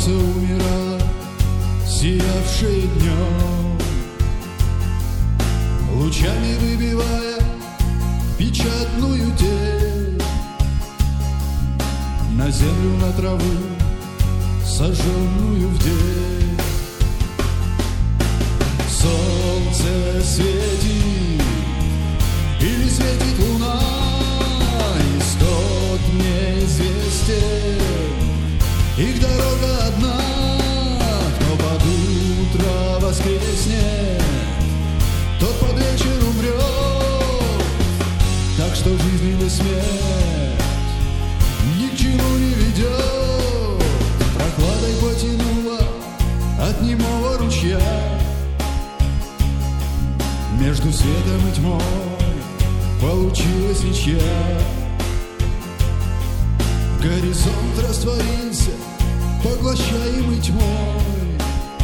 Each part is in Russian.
солнце умирало, сиявшее днем, лучами выбивая печатную тень на землю, на траву, сожженную в день. Солнце светит или светит луна, исход мне известен, их дорога одна. Кто под утро воскреснет, тот под вечер умрет. Так что жизнь или смерть ни к чему не ведет. Прохладой потянуло от немого ручья, между светом и тьмой получилась ничья. Горизонт растворился, поглощаемый тьмой,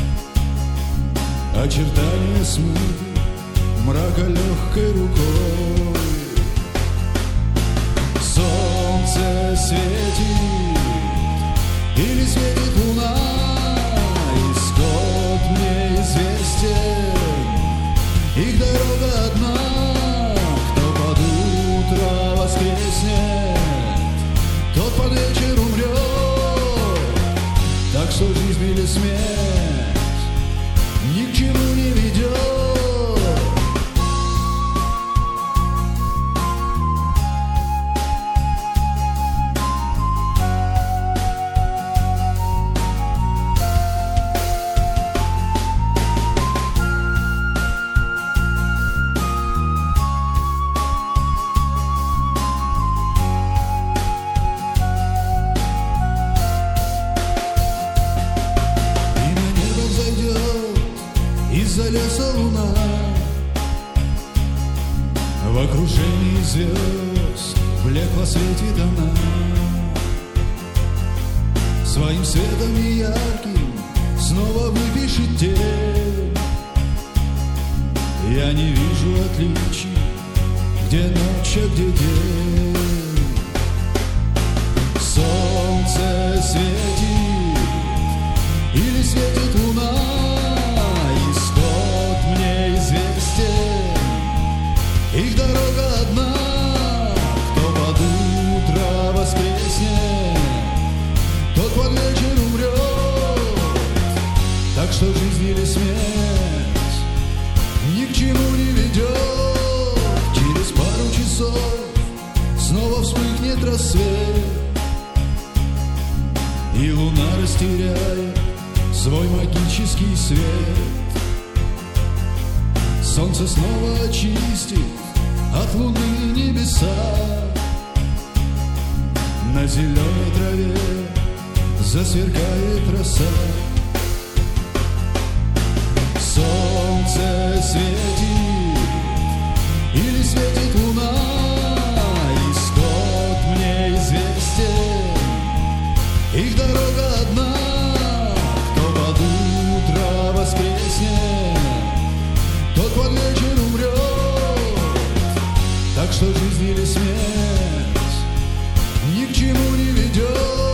очертания смыты мрака легкой рукой. Солнце светит или светит луна, исход мне известен, их дорога одна. Кто под утро воскреснет, тот под вечер умрет. Так что жизнь или смерть ни к чему не ведет. Из-за леса луна в окружении звезд блекло светит она. Своим светом неярким снова выпишет тень. Я не вижу отличий, где ночь, а где день. Солнце светит или светит луна, их дорога одна. Кто под утро воскреснет, тот под вечер умрет. Так что жизнь или смерть ни к чему не ведет. Через пару часов снова вспыхнет рассвет, и луна растеряет свой магический свет. Солнце снова очистит от луны небеса, на зеленой траве засверкает роса. Солнце светит или светит луна, исход мне известен, их дорога одна. Кто под утро воскреснет, тот под вечер умрет. Так что жизнь или смерть ни к чему не ведет.